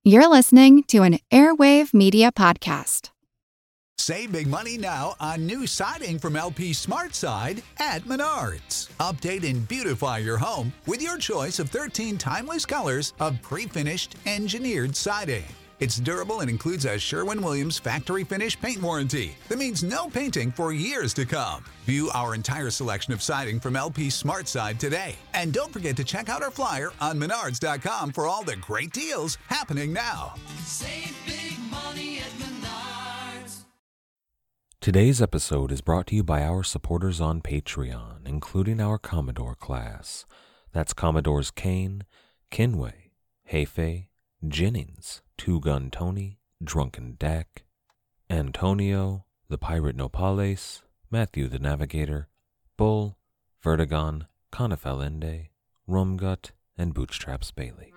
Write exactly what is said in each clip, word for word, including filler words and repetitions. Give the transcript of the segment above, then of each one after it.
You're listening to an Airwave Media Podcast. Save big money now on new siding from L P SmartSide at Menards. Update and beautify your home with your choice of thirteen timeless colors of pre-finished engineered siding. It's durable and includes a Sherwin-Williams factory finish paint warranty that means no painting for years to come. View our entire selection of siding from L P SmartSide today. And don't forget to check out our flyer on menards dot com for all the great deals happening now. Save big money at Menards. Today's episode is brought to you by our supporters on Patreon, including our Commodore class. That's Commodores Kane, Kinway, Hefe, Jennings, Two Gun Tony, Drunken Dak, Antonio, the Pirate Nopales, Matthew the Navigator, Bull, Vertigon, Conifalende, Rumgut, and Bootstraps Bailey.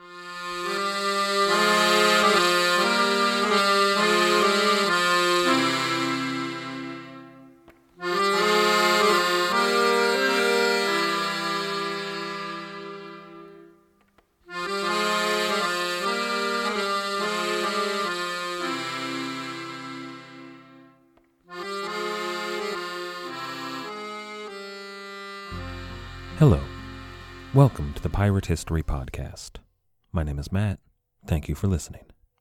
Hello. Welcome to the Pirate History Podcast. My name is Matt. Thank you for listening.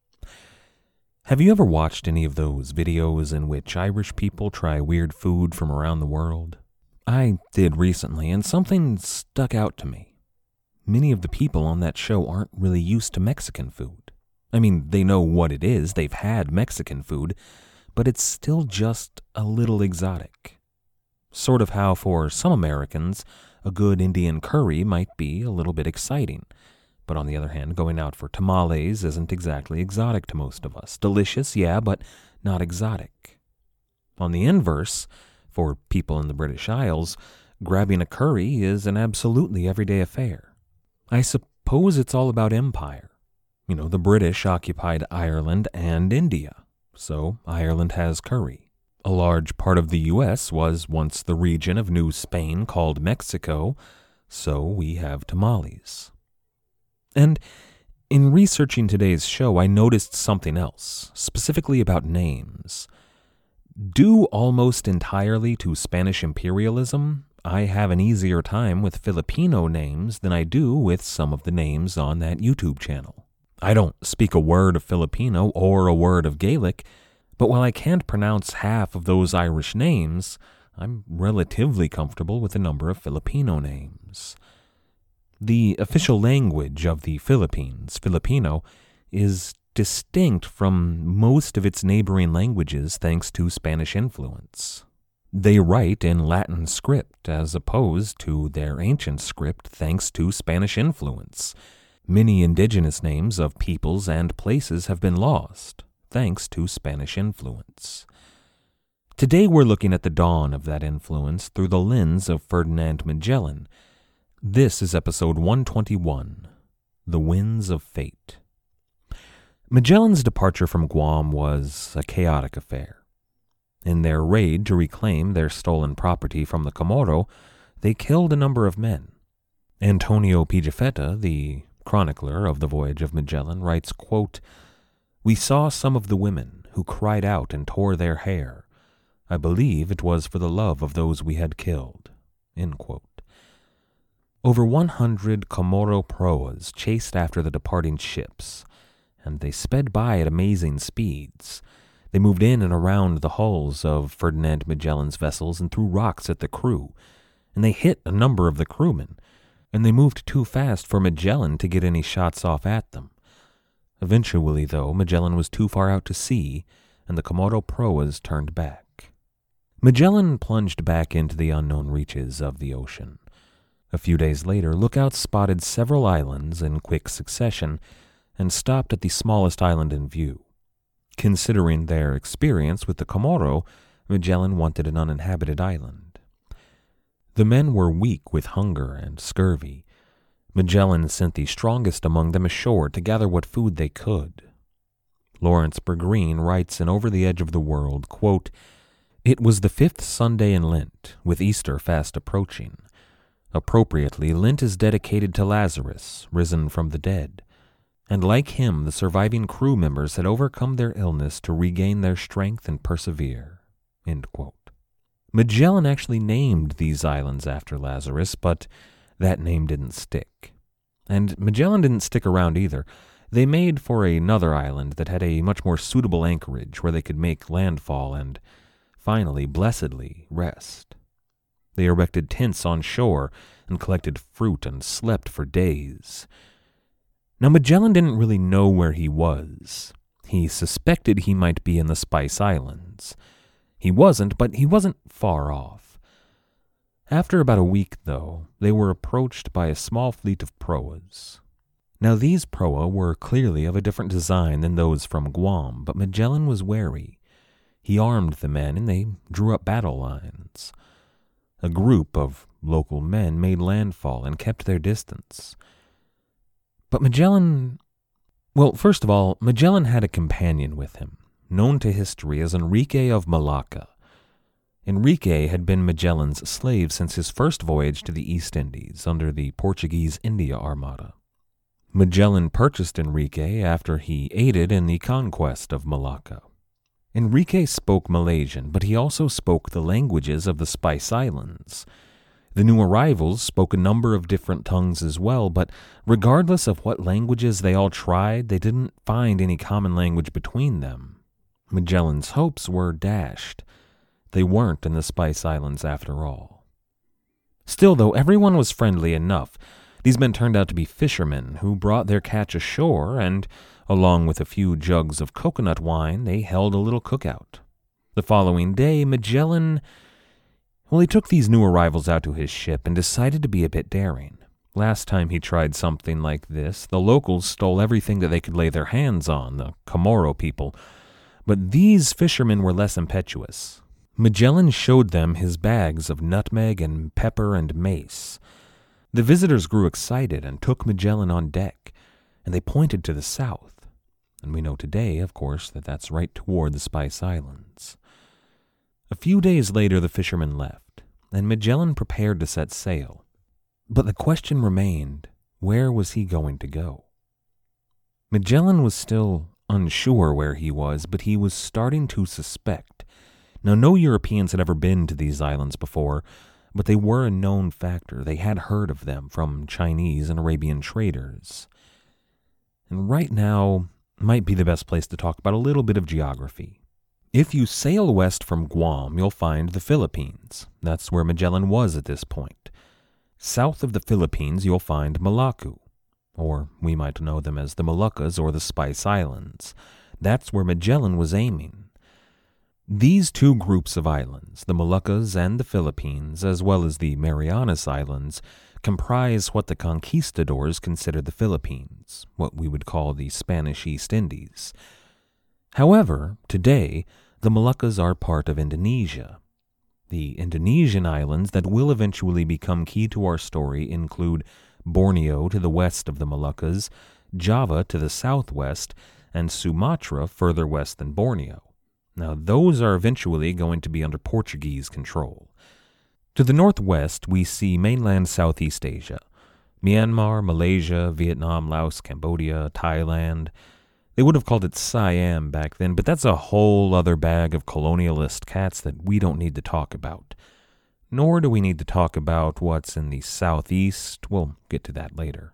Have you ever watched any of those videos in which Irish people try weird food from around the world? I did recently, and something stuck out to me. Many of the people on that show aren't really used to Mexican food. I mean, they know what it is, they've had Mexican food, but it's still just a little exotic. Sort of how for some Americans, a good Indian curry might be a little bit exciting. But on the other hand, going out for tamales isn't exactly exotic to most of us. Delicious, yeah, but not exotic. On the inverse, for people in the British Isles, grabbing a curry is an absolutely everyday affair. I suppose it's all about empire. You know, the British occupied Ireland and India, so Ireland has curry. A large part of the U S was once the region of New Spain called Mexico, so we have tamales. And in researching today's show, I noticed something else, specifically about names. Due almost entirely to Spanish imperialism, I have an easier time with Filipino names than I do with some of the names on that YouTube channel. I don't speak a word of Filipino or a word of Gaelic, but while I can't pronounce half of those Irish names, I'm relatively comfortable with a number of Filipino names. The official language of the Philippines, Filipino, is distinct from most of its neighboring languages thanks to Spanish influence. They write in Latin script as opposed to their ancient script thanks to Spanish influence. Many indigenous names of peoples and places have been lost, thanks to Spanish influence. Today we're looking at the dawn of that influence through the lens of Ferdinand Magellan. This is episode one twenty-one, The Winds of Fate. Magellan's departure from Guam was a chaotic affair. In their raid to reclaim their stolen property from the Comoro, they killed a number of men. Antonio Pigafetta, the chronicler of the voyage of Magellan, writes, quote, "We saw some of the women who cried out and tore their hair. I believe it was for the love of those we had killed." End quote. Over one hundred Comoro proas chased after the departing ships, and they sped by at amazing speeds. They moved in and around the hulls of Ferdinand Magellan's vessels and threw rocks at the crew, and they hit a number of the crewmen, and they moved too fast for Magellan to get any shots off at them. Eventually, though, Magellan was too far out to sea, and the Comoro proas turned back. Magellan plunged back into the unknown reaches of the ocean. A few days later, lookouts spotted several islands in quick succession and stopped at the smallest island in view. Considering their experience with the Comoro, Magellan wanted an uninhabited island. The men were weak with hunger and scurvy. Magellan sent the strongest among them ashore to gather what food they could. Lawrence Bergreen writes in Over the Edge of the World, quote, "It was the fifth Sunday in Lent, with Easter fast approaching. Appropriately, Lent is dedicated to Lazarus, risen from the dead. and like him, the surviving crew members had overcome their illness to regain their strength and persevere." End quote. Magellan actually named these islands after Lazarus, but that name didn't stick. And Magellan didn't stick around either. They made for another island that had a much more suitable anchorage where they could make landfall and, finally, blessedly, rest. They erected tents on shore and collected fruit and slept for days. Now, Magellan didn't really know where he was. He suspected he might be in the Spice Islands. He wasn't, but he wasn't far off. After about a week, though, they were approached by a small fleet of proas. Now, these proa were clearly of a different design than those from Guam, but Magellan was wary. He armed the men, and they drew up battle lines. A group of local men made landfall and kept their distance. But Magellan... Well, first of all, Magellan had a companion with him, known to history as Enrique of Malacca. Enrique had been Magellan's slave since his first voyage to the East Indies under the Portuguese India Armada. Magellan purchased Enrique after he aided in the conquest of Malacca. Enrique spoke Malaysian, but he also spoke the languages of the Spice Islands. The new arrivals spoke a number of different tongues as well, but regardless of what languages they all tried, they didn't find any common language between them. Magellan's hopes were dashed. They weren't in the Spice Islands after all. Still, though, everyone was friendly enough. These men turned out to be fishermen who brought their catch ashore, and, along with a few jugs of coconut wine, they held a little cookout. The following day, Magellan... Well, he took these new arrivals out to his ship and decided to be a bit daring. Last time he tried something like this, the locals stole everything that they could lay their hands on, the Comoro people. But these fishermen were less impetuous. Magellan showed them his bags of nutmeg and pepper and mace. The visitors grew excited and took Magellan on deck, and they pointed to the south. And we know today, of course, that that's right toward the Spice Islands. A few days later, the fishermen left, and Magellan prepared to set sail. But the question remained, where was he going to go? Magellan was still unsure where he was, but he was starting to suspect. Now, no Europeans had ever been to these islands before, but they were a known factor. They had heard of them from Chinese and Arabian traders. And right now might be the best place to talk about a little bit of geography. If you sail west from Guam, you'll find the Philippines. That's where Magellan was at this point. South of the Philippines, you'll find Malacca, or we might know them as the Moluccas or the Spice Islands. That's where Magellan was aiming. These two groups of islands, the Moluccas and the Philippines, as well as the Marianas Islands, comprise what the conquistadors considered the Philippines, what we would call the Spanish East Indies. However, today, the Moluccas are part of Indonesia. The Indonesian islands that will eventually become key to our story include Borneo to the west of the Moluccas, Java to the southwest, and Sumatra further west than Borneo. Now, those are eventually going to be under Portuguese control. To the northwest, we see mainland Southeast Asia, Myanmar, Malaysia, Vietnam, Laos, Cambodia, Thailand. They would have called it Siam back then, but that's a whole other bag of colonialist cats that we don't need to talk about. Nor do we need to talk about what's in the southeast. We'll get to that later.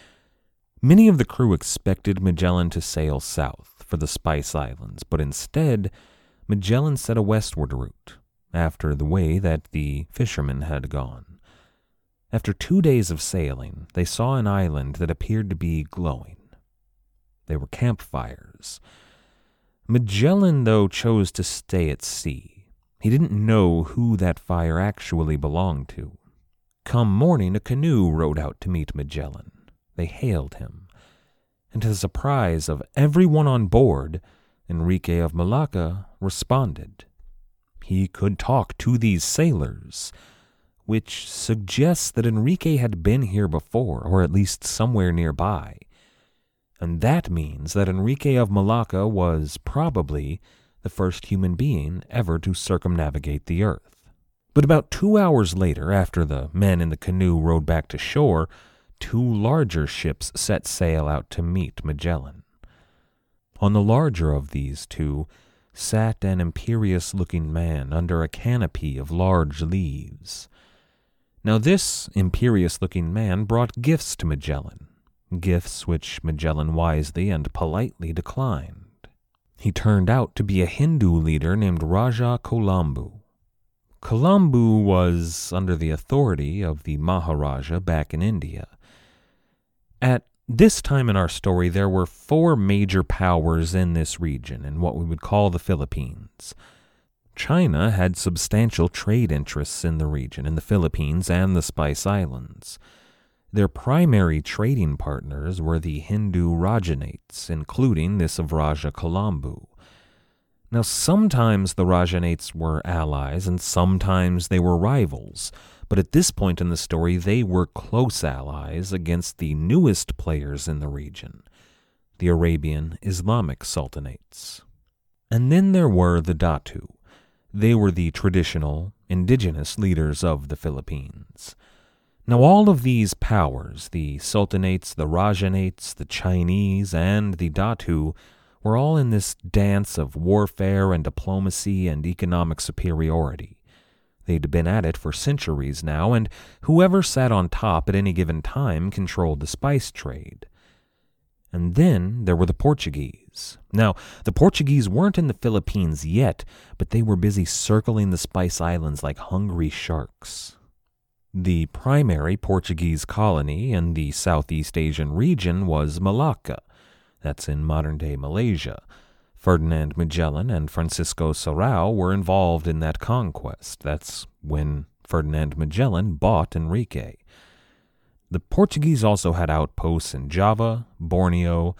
Many of the crew expected Magellan to sail south for the Spice Islands, but instead, Magellan set a westward route, after the way that the fishermen had gone. After two days of sailing, they saw an island that appeared to be glowing. They were campfires. Magellan, though, chose to stay at sea. He didn't know who that fire actually belonged to. Come morning, a canoe rowed out to meet Magellan. They hailed him, and to the surprise of everyone on board, Enrique of Malacca responded. He could talk to these sailors, which suggests that Enrique had been here before, or at least somewhere nearby. And that means that Enrique of Malacca was probably the first human being ever to circumnavigate the earth. But about two hours later, after the men in the canoe rowed back to shore, two larger ships set sail out to meet Magellan. On the larger of these two sat an imperious-looking man under a canopy of large leaves. Now this imperious-looking man brought gifts to Magellan, gifts which Magellan wisely and politely declined. He turned out to be a Hindu leader named Raja Kolambu. Kolambu was under the authority of the Maharaja back in India. At this time in our story, there were four major powers in this region, in what we would call the Philippines. China had substantial trade interests in the region, in the Philippines and the Spice Islands. Their primary trading partners were the Hindu Rajanates, including this of Raja Kolambu. Now, sometimes the Rajanates were allies, and sometimes they were rivals, but at this point in the story, they were close allies against the newest players in the region, the Arabian Islamic Sultanates. And then there were the Datu. They were the traditional, indigenous leaders of the Philippines. Now, all of these powers, the Sultanates, the Rajanates, the Chinese, and the Datu, were all in this dance of warfare and diplomacy and economic superiority. They'd been at it for centuries now, and whoever sat on top at any given time controlled the spice trade. And then there were the Portuguese. Now, the Portuguese weren't in the Philippines yet, but they were busy circling the Spice Islands like hungry sharks. The primary Portuguese colony in the Southeast Asian region was Malacca. That's in modern-day Malaysia. Ferdinand Magellan and Francisco Serrao were involved in that conquest. That's when Ferdinand Magellan bought Enrique. The Portuguese also had outposts in Java, Borneo,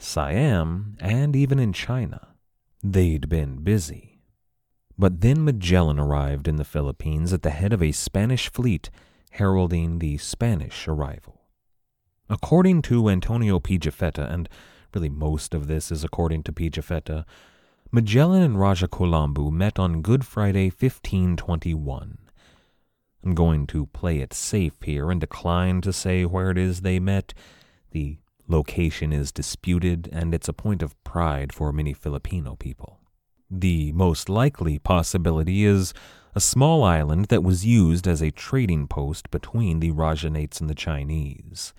Siam, and even in China. They'd been busy. But then Magellan arrived in the Philippines at the head of a Spanish fleet, heralding the Spanish arrival. According to Antonio Pigafetta, and really most of this is according to Pigafetta, Magellan and Raja Kolambu met on Good Friday fifteen twenty-one. I'm going to play it safe here and decline to say where it is they met. The location is disputed, and it's a point of pride for many Filipino people. The most likely possibility is a small island that was used as a trading post between the Rajanates and the Chinese.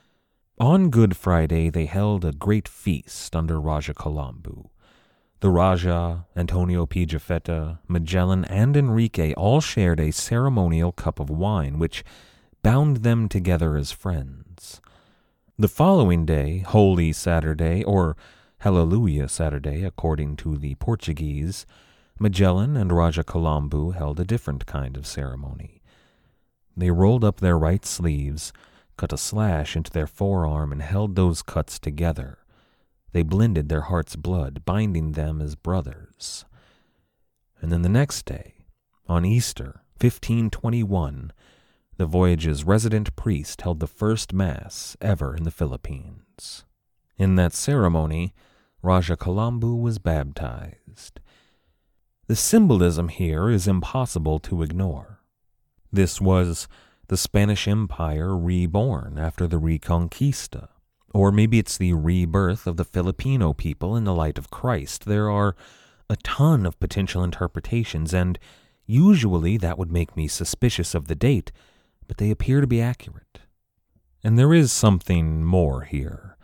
On Good Friday, they held a great feast under Raja Kolambu. The Raja, Antonio Pigafetta, Magellan, and Enrique all shared a ceremonial cup of wine, which bound them together as friends. The following day, Holy Saturday, or Hallelujah Saturday, according to the Portuguese, Magellan and Raja Kolambu held a different kind of ceremony. They rolled up their right sleeves, cut a slash into their forearm, and held those cuts together. They blended their heart's blood, binding them as brothers. And then the next day, on Easter, fifteen twenty-one, the voyage's resident priest held the first Mass ever in the Philippines. In that ceremony, Raja Kolambu was baptized. The symbolism here is impossible to ignore. This was the Spanish Empire reborn after the Reconquista. Or maybe it's the rebirth of the Filipino people in the light of Christ. There are a ton of potential interpretations, and usually that would make me suspicious of the date, but they appear to be accurate. And there is something more here.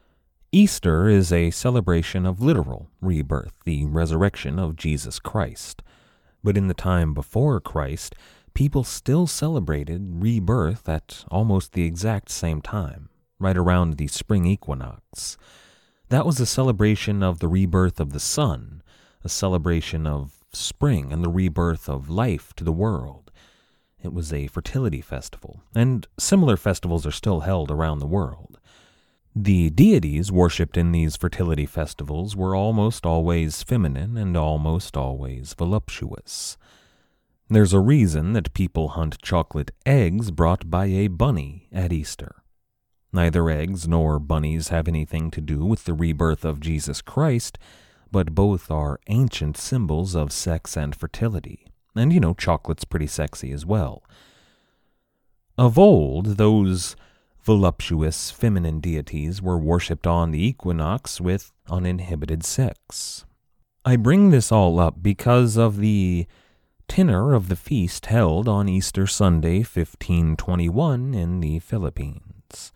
Easter is a celebration of literal rebirth, the resurrection of Jesus Christ. But in the time before Christ, people still celebrated rebirth at almost the exact same time, right around the spring equinox. That was a celebration of the rebirth of the sun, a celebration of spring and the rebirth of life to the world. It was a fertility festival, and similar festivals are still held around the world. The deities worshipped in these fertility festivals were almost always feminine and almost always voluptuous. There's a reason that people hunt chocolate eggs brought by a bunny at Easter. Neither eggs nor bunnies have anything to do with the rebirth of Jesus Christ, but both are ancient symbols of sex and fertility. And, you know, chocolate's pretty sexy as well. Of old, those voluptuous feminine deities were worshipped on the equinox with uninhibited sex. I bring this all up because of the tenor of the feast held on Easter Sunday, fifteen twenty-one, in the Philippines.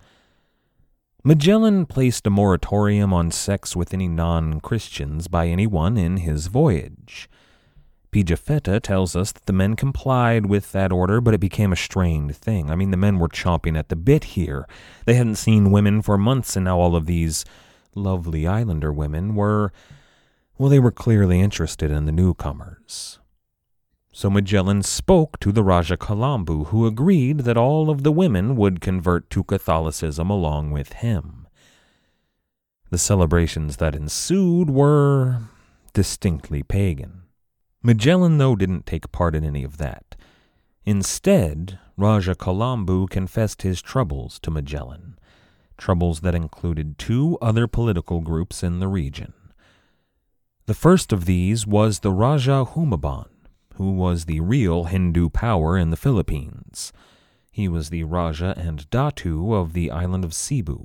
Magellan placed a moratorium on sex with any non-Christians by anyone in his voyage. Pigafetta tells us that the men complied with that order, but it became a strained thing. I mean, the men were chomping at the bit here. They hadn't seen women for months, and now all of these lovely islander women were, well, they were clearly interested in the newcomers. So Magellan spoke to the Raja Colombo, who agreed that all of the women would convert to Catholicism along with him. The celebrations that ensued were distinctly pagan. Magellan, though, didn't take part in any of that. Instead, Raja Colombo confessed his troubles to Magellan, troubles that included two other political groups in the region. The first of these was the Raja Humabon, who was the real Hindu power in the Philippines. He was the Raja and Datu of the island of Cebu.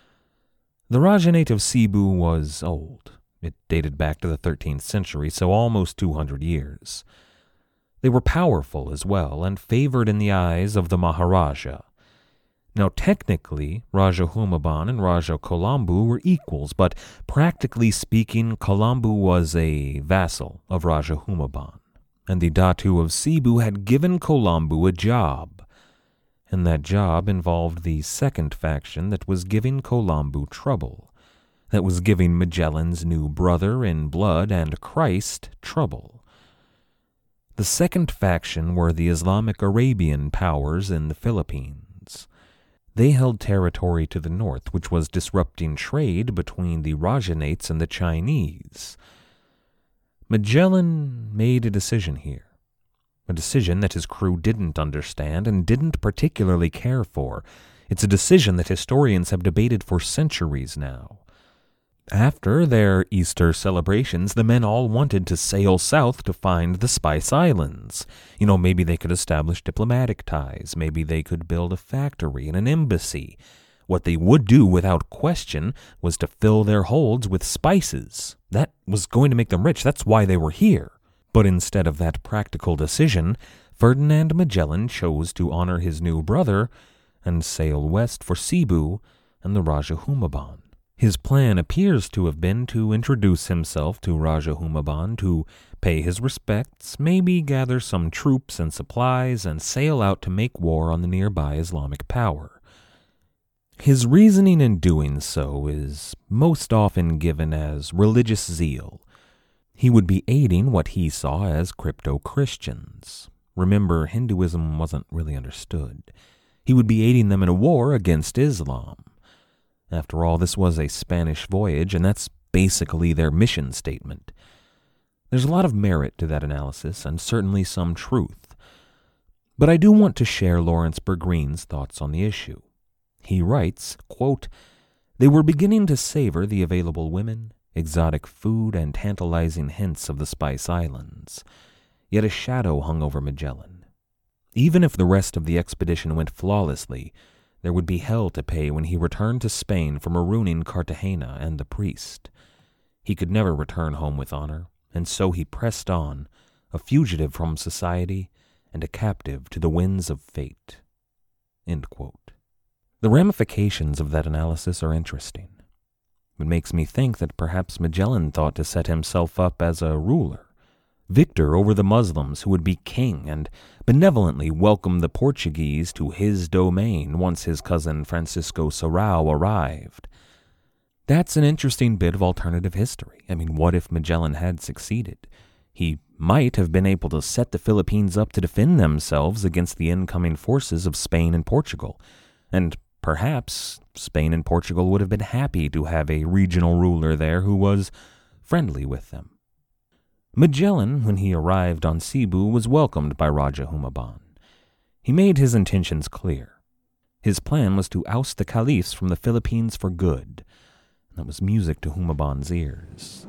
The Rajanate of Cebu was old. It dated back to the thirteenth century, so almost two hundred years. They were powerful as well, and favored in the eyes of the Maharaja. Now, technically, Raja Humabon and Raja Colombo were equals, but practically speaking, Colombo was a vassal of Raja Humabon, and the Datu of Cebu had given Colombo a job, and that job involved the second faction that was giving Colombo trouble, that was giving Magellan's new brother in blood and Christ trouble. The second faction were the Islamic Arabian powers in the Philippines. They held territory to the north, which was disrupting trade between the Rajanates and the Chinese. Magellan made a decision here, a decision that his crew didn't understand and didn't particularly care for. It's a decision that historians have debated for centuries now. After their Easter celebrations, the men all wanted to sail south to find the Spice Islands. You know, maybe they could establish diplomatic ties. Maybe they could build a factory and an embassy. What they would do without question was to fill their holds with spices. That was going to make them rich. That's why they were here. But instead of that practical decision, Ferdinand Magellan chose to honor his new brother and sail west for Cebu and the Raja Humabon. His plan appears to have been to introduce himself to Raja Humabon, to pay his respects, maybe gather some troops and supplies, and sail out to make war on the nearby Islamic power. His reasoning in doing so is most often given as religious zeal. He would be aiding what he saw as crypto-Christians. Remember, Hinduism wasn't really understood. He would be aiding them in a war against Islam. After all, this was a Spanish voyage, and that's basically their mission statement. There's a lot of merit to that analysis, and certainly some truth. But I do want to share Lawrence Bergreen's thoughts on the issue. He writes, quote, "They were beginning to savor the available women, exotic food, and tantalizing hints of the Spice Islands. Yet a shadow hung over Magellan. Even if the rest of the expedition went flawlessly, there would be hell to pay when he returned to Spain for marooning Cartagena and the priest. He could never return home with honor, and so he pressed on, a fugitive from society and a captive to the winds of fate." End quote. The ramifications of that analysis are interesting. It makes me think that perhaps Magellan thought to set himself up as a ruler, victor over the Muslims who would be king and benevolently welcome the Portuguese to his domain once his cousin Francisco Serrao arrived. That's an interesting bit of alternative history. I mean, what if Magellan had succeeded? He might have been able to set the Philippines up to defend themselves against the incoming forces of Spain and Portugal, and perhaps Spain and Portugal would have been happy to have a regional ruler there who was friendly with them. Magellan, when he arrived on Cebu, was welcomed by Raja Humabon. He made his intentions clear. His plan was to oust the caliphs from the Philippines for good. That was music to Humabon's ears.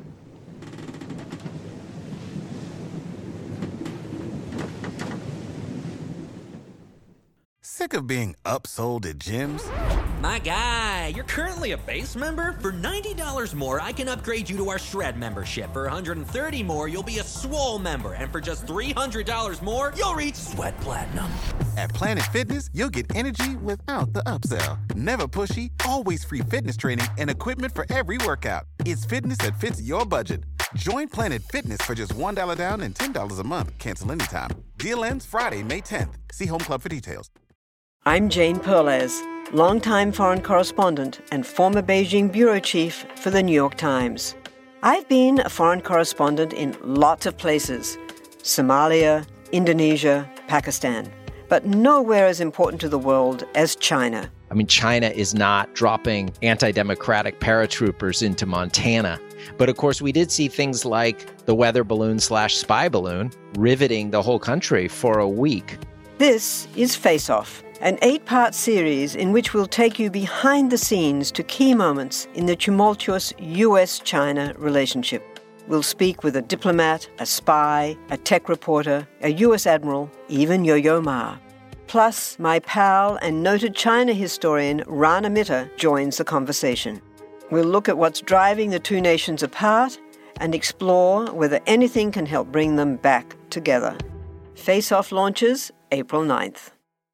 Sick of being upsold at gyms? My guy, you're currently a base member? For ninety dollars more, I can upgrade you to our Shred membership. For one hundred thirty dollars more, you'll be a Swole member. And for just three hundred dollars more, you'll reach Sweat Platinum. At Planet Fitness, you'll get energy without the upsell. Never pushy, always free fitness training and equipment for every workout. It's fitness that fits your budget. Join Planet Fitness for just one dollar down and ten dollars a month. Cancel anytime. Deal ends Friday, May tenth. See Home Club for details. I'm Jane Perlez, longtime foreign correspondent and former Beijing bureau chief for the New York Times. I've been a foreign correspondent in lots of places: Somalia, Indonesia, Pakistan, but nowhere as important to the world as China. I mean, China is not dropping anti-democratic paratroopers into Montana. But of course, we did see things like the weather balloon slash spy balloon riveting the whole country for a week. This is Face Off, an eight-part series in which we'll take you behind the scenes to key moments in the tumultuous U S China relationship. We'll speak with a diplomat, a spy, a tech reporter, a U S admiral, even Yo-Yo Ma. Plus, my pal and noted China historian Rana Mitter joins the conversation. We'll look at what's driving the two nations apart and explore whether anything can help bring them back together. Face Off launches April ninth.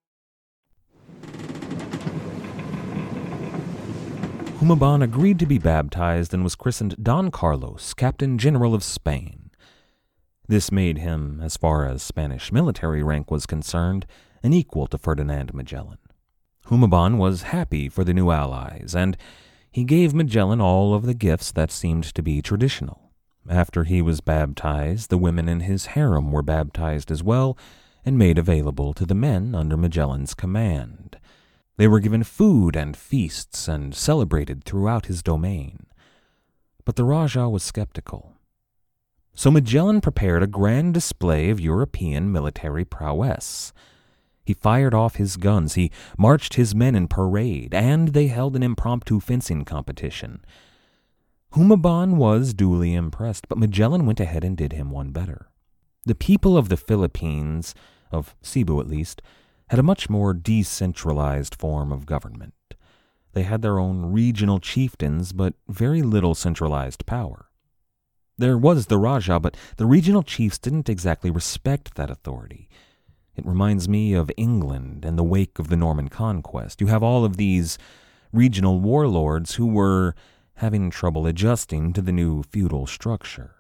Humabon agreed to be baptized and was christened Don Carlos, Captain General of Spain. This made him, as far as Spanish military rank was concerned, an equal to Ferdinand Magellan. Humabon was happy for the new allies, and he gave Magellan all of the gifts that seemed to be traditional. After he was baptized, the women in his harem were baptized as well and made available to the men under Magellan's command. They were given food and feasts and celebrated throughout his domain. But the Rajah was skeptical. So Magellan prepared a grand display of European military prowess. He fired off his guns, he marched his men in parade, and they held an impromptu fencing competition. Humabon was duly impressed, but Magellan went ahead and did him one better. The people of the Philippines, of Cebu at least, had a much more decentralized form of government. They had their own regional chieftains, but very little centralized power. There was the Rajah, but the regional chiefs didn't exactly respect that authority. It reminds me of England in the wake of the Norman conquest. You have all of these regional warlords who were having trouble adjusting to the new feudal structure.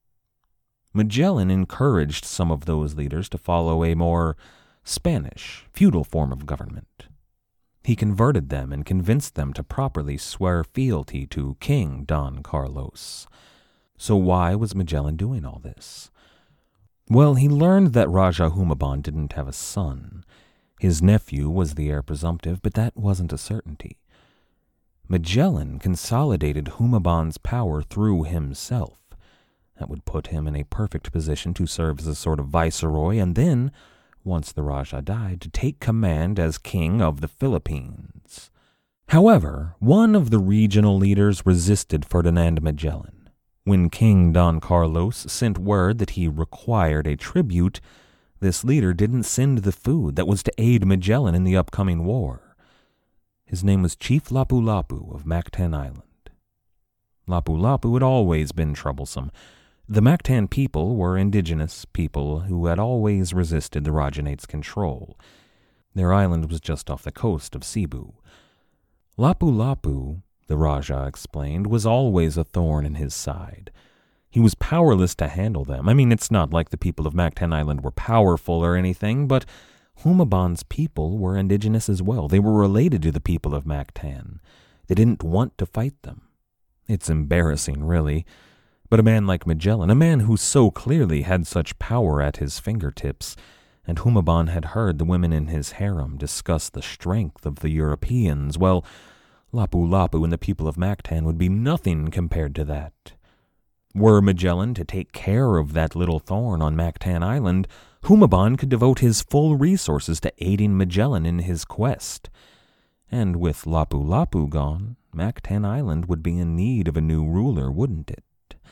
Magellan encouraged some of those leaders to follow a more Spanish, feudal form of government. He converted them and convinced them to properly swear fealty to King Don Carlos. So why was Magellan doing all this? Well, he learned that Rajah Humabon didn't have a son. His nephew was the heir presumptive, but that wasn't a certainty. Magellan consolidated Humabon's power through himself. That would put him in a perfect position to serve as a sort of viceroy, and then, once the Rajah died, to take command as king of the Philippines. However, one of the regional leaders resisted Ferdinand Magellan. When King Don Carlos sent word that he required a tribute, this leader didn't send the food that was to aid Magellan in the upcoming war. His name was Chief Lapu-Lapu of Mactan Island. Lapu-Lapu had always been troublesome. The Mactan people were indigenous people who had always resisted the Rajahnate's control. Their island was just off the coast of Cebu. Lapu-Lapu, the Rajah explained, was always a thorn in his side. He was powerless to handle them. I mean, it's not like the people of Mactan Island were powerful or anything, but Humabon's people were indigenous as well. They were related to the people of Mactan. They didn't want to fight them. It's embarrassing, really. But a man like Magellan, a man who so clearly had such power at his fingertips, and Humabon had heard the women in his harem discuss the strength of the Europeans, well, Lapu-Lapu and the people of Mactan would be nothing compared to that. Were Magellan to take care of that little thorn on Mactan Island, Humabon could devote his full resources to aiding Magellan in his quest. And with Lapu-Lapu gone, Mactan Island would be in need of a new ruler, wouldn't it?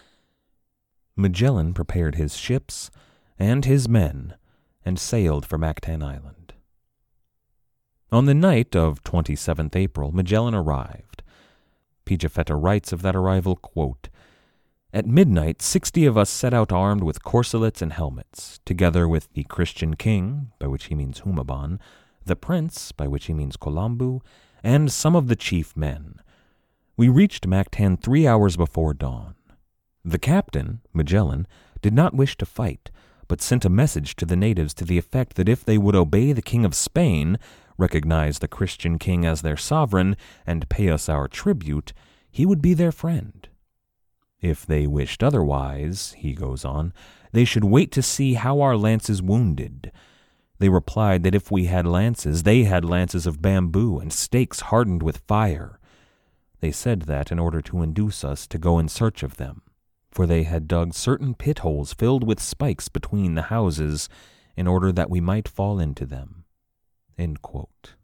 Magellan prepared his ships and his men and sailed for Mactan Island. On the night of twenty-seventh April, Magellan arrived. Pigafetta writes of that arrival, quote, "At midnight, sixty of us set out armed with corselets and helmets, together with the Christian king, by which he means Humabon, the prince, by which he means Colambu, and some of the chief men. We reached Mactan three hours before dawn. The captain, Magellan, did not wish to fight, but sent a message to the natives to the effect that if they would obey the King of Spain, recognize the Christian king as their sovereign, and pay us our tribute, he would be their friend. If they wished otherwise," he goes on, "they should wait to see how our lances wounded. They replied that if we had lances, they had lances of bamboo and stakes hardened with fire. They said that in order to induce us to go in search of them, for they had dug certain pit holes filled with spikes between the houses in order that we might fall into them." End quote.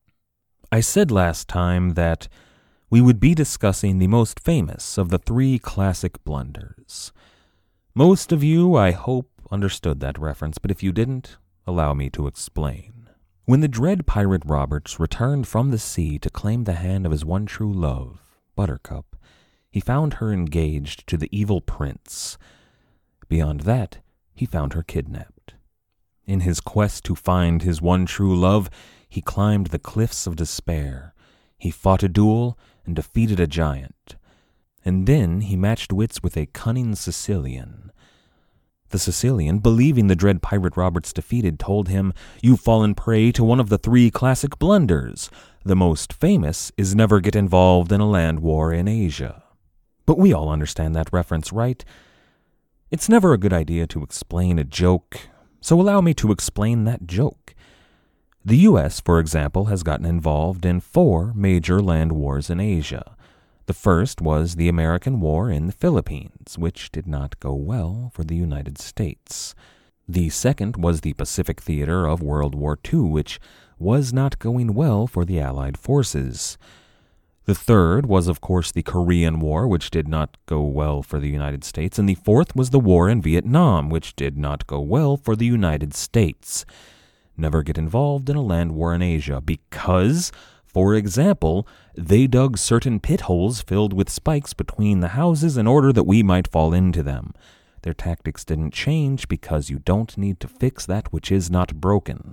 I said last time that we would be discussing the most famous of the three classic blunders. Most of you, I hope, understood that reference, but if you didn't, allow me to explain. When the dread pirate Roberts returned from the sea to claim the hand of his one true love, Buttercup, he found her engaged to the evil prince. Beyond that, he found her kidnapped. In his quest to find his one true love, he climbed the cliffs of despair. He fought a duel and defeated a giant. And then he matched wits with a cunning Sicilian. The Sicilian, believing the dread pirate Roberts defeated, told him, "You've fallen prey to one of the three classic blunders. The most famous is never get involved in a land war in Asia." But we all understand that reference, right? It's never a good idea to explain a joke, so allow me to explain that joke. The U S, for example, has gotten involved in four major land wars in Asia. The first was the American War in the Philippines, which did not go well for the United States. The second was the Pacific theater of World War Two, which was not going well for the Allied forces. The third was, of course, the Korean War, which did not go well for the United States, and the fourth was the war in Vietnam, which did not go well for the United States. Never get involved in a land war in Asia because, for example, they dug certain pit holes filled with spikes between the houses in order that we might fall into them. Their tactics didn't change because you don't need to fix that which is not broken.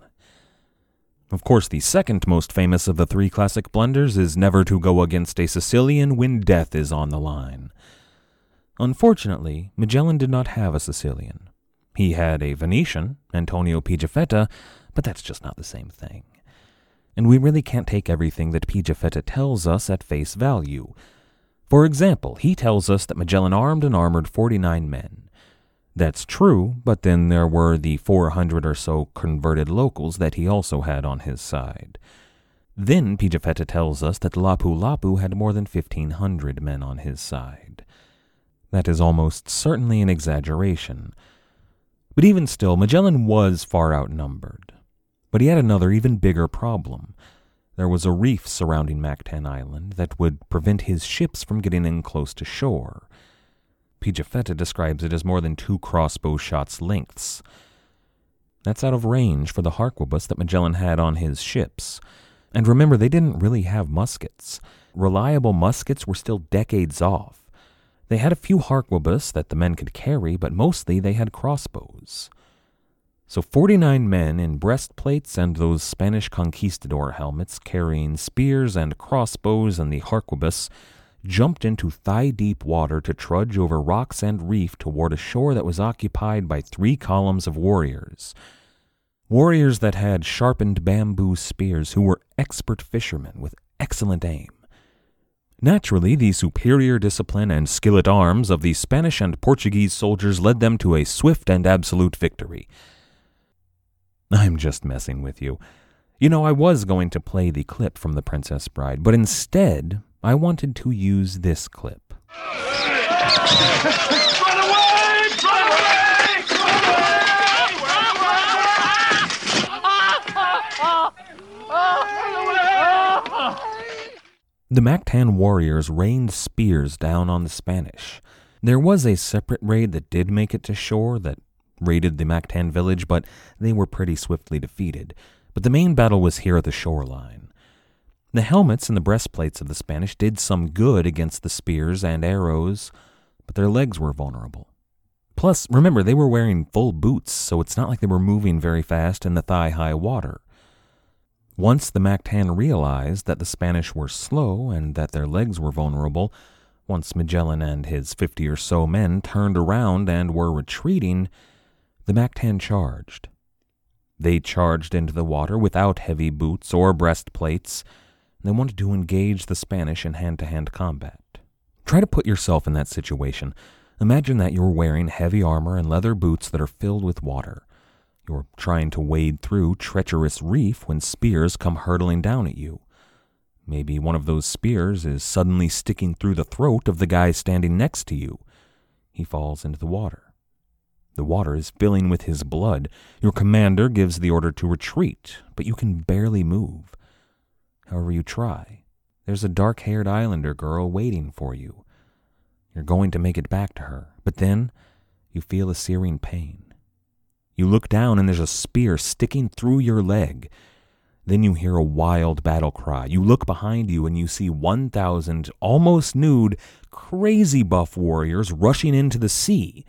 Of course, the second most famous of the three classic blunders is never to go against a Sicilian when death is on the line. Unfortunately, Magellan did not have a Sicilian. He had a Venetian, Antonio Pigafetta, but that's just not the same thing. And we really can't take everything that Pigafetta tells us at face value. For example, he tells us that Magellan armed and armored forty-nine men. That's true, but then there were the four hundred or so converted locals that he also had on his side. Then Pigafetta tells us that Lapu-Lapu had more than fifteen hundred men on his side. That is almost certainly an exaggeration. But even still, Magellan was far outnumbered. But he had another, even bigger problem. There was a reef surrounding Mactan Island that would prevent his ships from getting in close to shore. Pigafetta describes it as more than two crossbow shots' lengths. That's out of range for the harquebus that Magellan had on his ships. And remember, they didn't really have muskets. Reliable muskets were still decades off. They had a few harquebus that the men could carry, but mostly they had crossbows. So forty-nine men in breastplates and those Spanish conquistador helmets carrying spears and crossbows and the harquebus jumped into thigh-deep water to trudge over rocks and reef toward a shore that was occupied by three columns of warriors. Warriors that had sharpened bamboo spears who were expert fishermen with excellent aim. Naturally, the superior discipline and skill at arms of the Spanish and Portuguese soldiers led them to a swift and absolute victory. I'm just messing with you. You know, I was going to play the clip from The Princess Bride, but instead, I wanted to use this clip. Run away! Run away! The Mactan warriors rained spears down on the Spanish. There was a separate raid that did make it to shore that raided the Mactan village, but they were pretty swiftly defeated. But the main battle was here at the shoreline. The helmets and the breastplates of the Spanish did some good against the spears and arrows, but their legs were vulnerable. Plus, remember, they were wearing full boots, so it's not like they were moving very fast in the thigh-high water. Once the Mactan realized that the Spanish were slow and that their legs were vulnerable, once Magellan and his fifty or so men turned around and were retreating, the Mactan charged. They charged into the water without heavy boots or breastplates. They wanted to engage the Spanish in hand-to-hand combat. Try to put yourself in that situation. Imagine that you're wearing heavy armor and leather boots that are filled with water. You're trying to wade through treacherous reef when spears come hurtling down at you. Maybe one of those spears is suddenly sticking through the throat of the guy standing next to you. He falls into the water. The water is filling with his blood. Your commander gives the order to retreat, but you can barely move. However you try, there's a dark-haired islander girl waiting for you. You're going to make it back to her, but then you feel a searing pain. You look down and there's a spear sticking through your leg. Then you hear a wild battle cry. You look behind you and you see one thousand almost nude, crazy buff warriors rushing into the sea.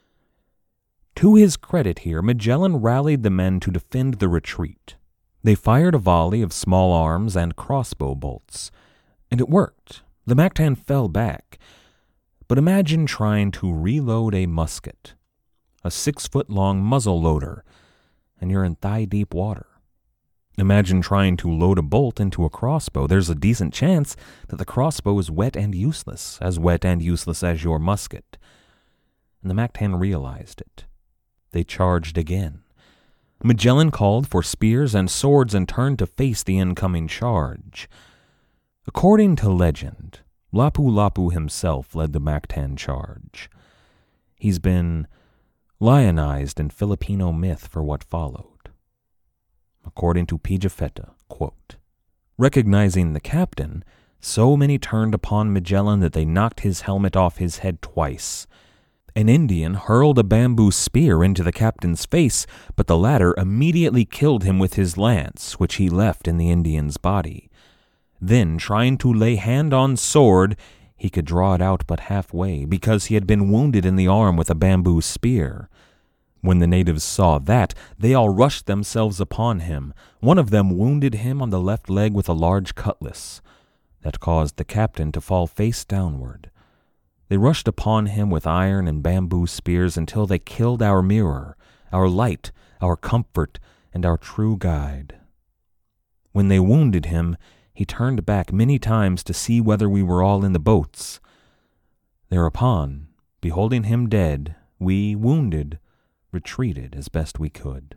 To his credit here, Magellan rallied the men to defend the retreat. They fired a volley of small arms and crossbow bolts, and it worked. The Mactan fell back. But imagine trying to reload a musket, a six-foot-long muzzle loader, and you're in thigh-deep water. Imagine trying to load a bolt into a crossbow. There's a decent chance that the crossbow is wet and useless, as wet and useless as your musket. And the Mactan realized it. They charged again. Magellan called for spears and swords and turned to face the incoming charge. According to legend, Lapu-Lapu himself led the Mactan charge. He's been lionized in Filipino myth for what followed. According to Pigafetta, quote, recognizing the captain, so many turned upon Magellan that they knocked his helmet off his head twice. An Indian hurled a bamboo spear into the captain's face, but the latter immediately killed him with his lance, which he left in the Indian's body. Then, trying to lay hand on sword, he could draw it out but halfway, because he had been wounded in the arm with a bamboo spear. When the natives saw that, they all rushed themselves upon him. One of them wounded him on the left leg with a large cutlass. That caused the captain to fall face downward. They rushed upon him with iron and bamboo spears until they killed our mirror, our light, our comfort, and our true guide. When they wounded him, he turned back many times to see whether we were all in the boats. Thereupon, beholding him dead, we, wounded, retreated as best we could.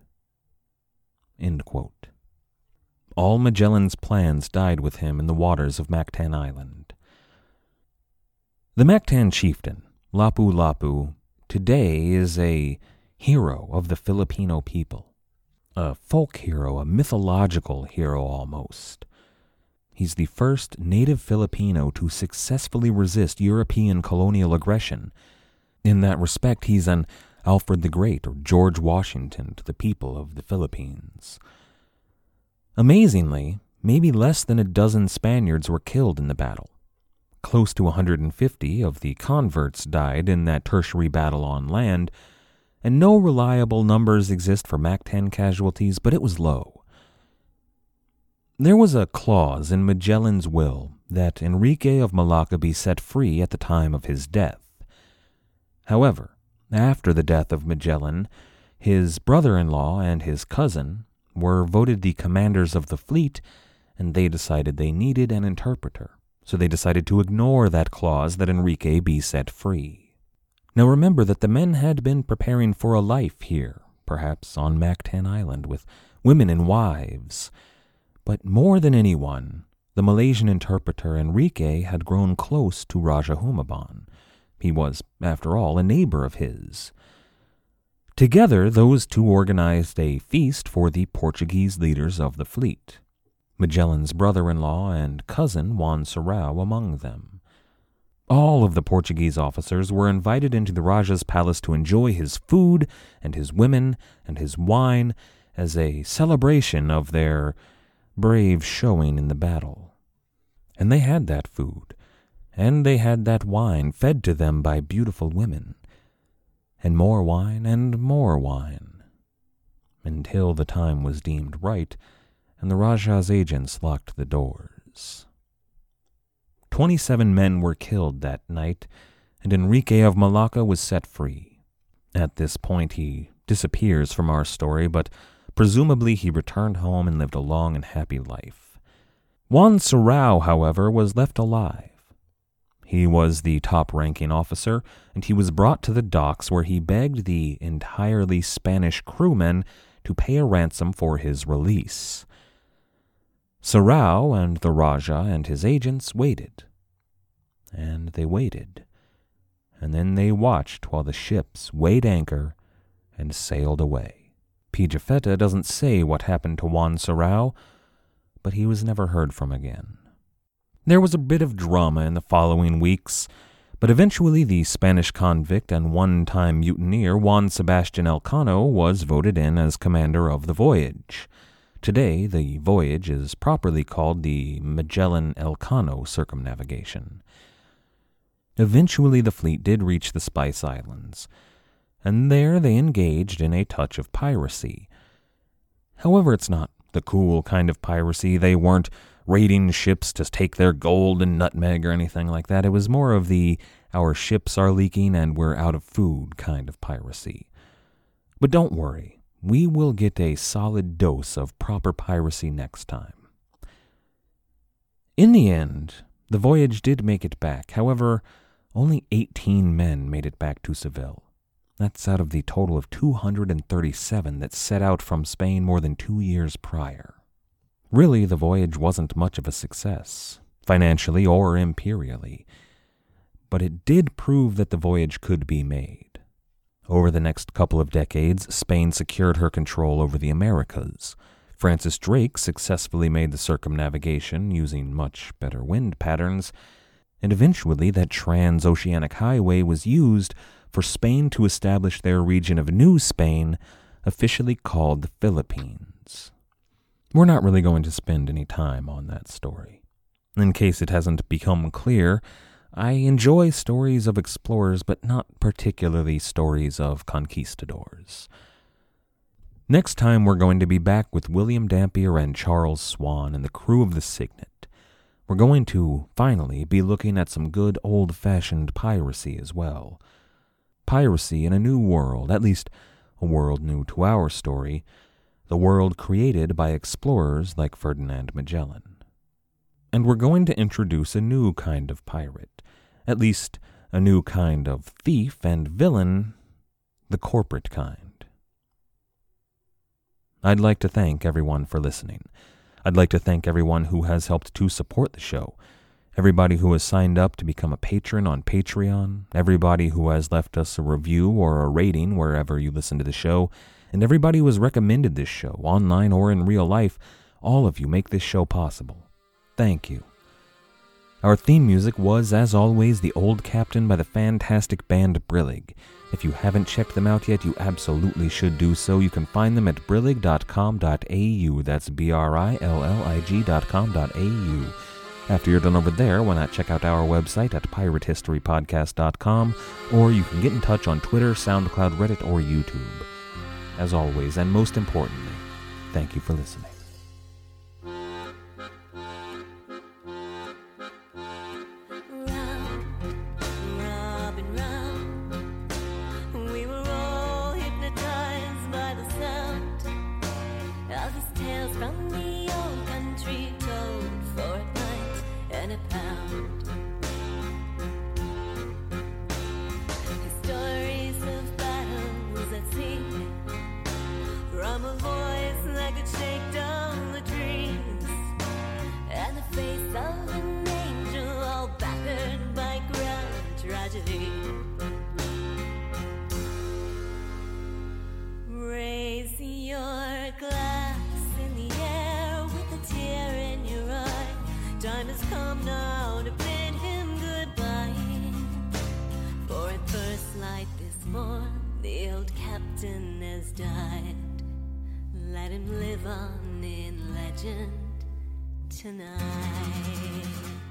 End quote. All Magellan's plans died with him in the waters of Mactan Island. The Mactan chieftain, Lapu-Lapu, today is a hero of the Filipino people. A folk hero, a mythological hero almost. He's the first native Filipino to successfully resist European colonial aggression. In that respect, he's an Alfred the Great or George Washington to the people of the Philippines. Amazingly, maybe less than a dozen Spaniards were killed in the battle. Close to one hundred fifty of the converts died in that tertiary battle on land, and no reliable numbers exist for Mactan casualties, but it was low. There was a clause in Magellan's will that Enrique of Malacca be set free at the time of his death. However, after the death of Magellan, his brother-in-law and his cousin were voted the commanders of the fleet, and they decided they needed an interpreter, so they decided to ignore that clause that Enrique be set free. Now remember that the men had been preparing for a life here, perhaps on Mactan Island, with women and wives. But more than anyone, the Malaysian interpreter Enrique had grown close to Raja Humabon. He was, after all, a neighbor of his. Together, those two organized a feast for the Portuguese leaders of the fleet, Magellan's brother-in-law and cousin Juan Serrao among them. All of the Portuguese officers were invited into the Raja's palace to enjoy his food and his women and his wine as a celebration of their brave showing in the battle. And they had that food, and they had that wine fed to them by beautiful women, and more wine and more wine, until the time was deemed right, and the Raja's agents locked the doors. Twenty-seven men were killed that night, and Enrique of Malacca was set free. At this point he disappears from our story, but presumably he returned home and lived a long and happy life. Juan Serrao, however, was left alive. He was the top-ranking officer, and he was brought to the docks where he begged the entirely Spanish crewmen to pay a ransom for his release. Serrao and the Raja and his agents waited. And they waited. And then they watched while the ships weighed anchor and sailed away. Pigafetta doesn't say what happened to Juan Serrao, but he was never heard from again. There was a bit of drama in the following weeks, but eventually the Spanish convict and one-time mutineer Juan Sebastian Elcano was voted in as commander of the voyage. Today, the voyage is properly called the Magellan-Elcano Circumnavigation. Eventually the fleet did reach the Spice Islands, and there they engaged in a touch of piracy. However, it's not the cool kind of piracy. They weren't raiding ships to take their gold and nutmeg or anything like that. It was more of the our ships are leaking and we're out of food kind of piracy. But don't worry, we will get a solid dose of proper piracy next time. In the end, the voyage did make it back. However, only eighteen men made it back to Seville. That's out of the total of two hundred thirty-seven that set out from Spain more than two years prior. Really, the voyage wasn't much of a success, financially or imperially, but it did prove that the voyage could be made. Over the next couple of decades, Spain secured her control over the Americas. Francis Drake successfully made the circumnavigation using much better wind patterns, and eventually that transoceanic highway was used for Spain to establish their region of New Spain, officially called the Philippines. We're not really going to spend any time on that story. In case it hasn't become clear, I enjoy stories of explorers, but not particularly stories of conquistadors. Next time we're going to be back with William Dampier and Charles Swan and the crew of the Signet. We're going to, finally, be looking at some good old-fashioned piracy as well. Piracy in a new world, at least a world new to our story, the world created by explorers like Ferdinand Magellan. And we're going to introduce a new kind of pirate, at least a new kind of thief and villain, the corporate kind. I'd like to thank everyone for listening. I'd like to thank everyone who has helped to support the show, everybody who has signed up to become a patron on Patreon, everybody who has left us a review or a rating wherever you listen to the show, and everybody who has recommended this show, online or in real life. All of you make this show possible. Thank you. Our theme music was, as always, The Old Captain by the fantastic band Brillig. If you haven't checked them out yet, you absolutely should do so. You can find them at brillig dot com dot a u. That's B R I L L I G dot com dot a u. After you're done over there, why not check out our website at pirate history podcast dot com, or you can get in touch on Twitter, SoundCloud, Reddit, or YouTube. As always, and most importantly, thank you for listening. Raise your glass in the air with a tear in your eye. Time has come now to bid him goodbye. For at first light this morn, the old captain has died. Let him him live on in legend tonight.